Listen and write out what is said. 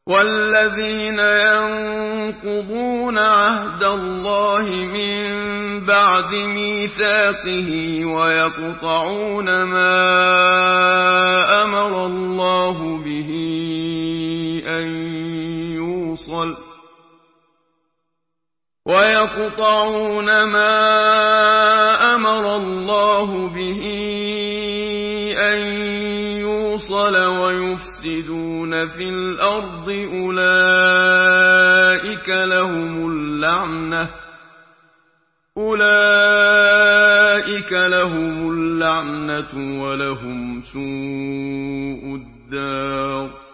وَالَّذِينَ يَنقُضُونَ عَهْدَ اللَّهِ مِن بَعْدِ مِيثَاقِهِ وَيَقْطَعُونَ مَا أَمَرَ اللَّهُ بِهِ أَن يُوصَلَ وَيُفْسِدُونَ فِي الْأَرْضِ أُولَٰئِكَ لَهُمُ اللَّعْنَةُ وَلَهُمْ سُوءُ الدَّارِ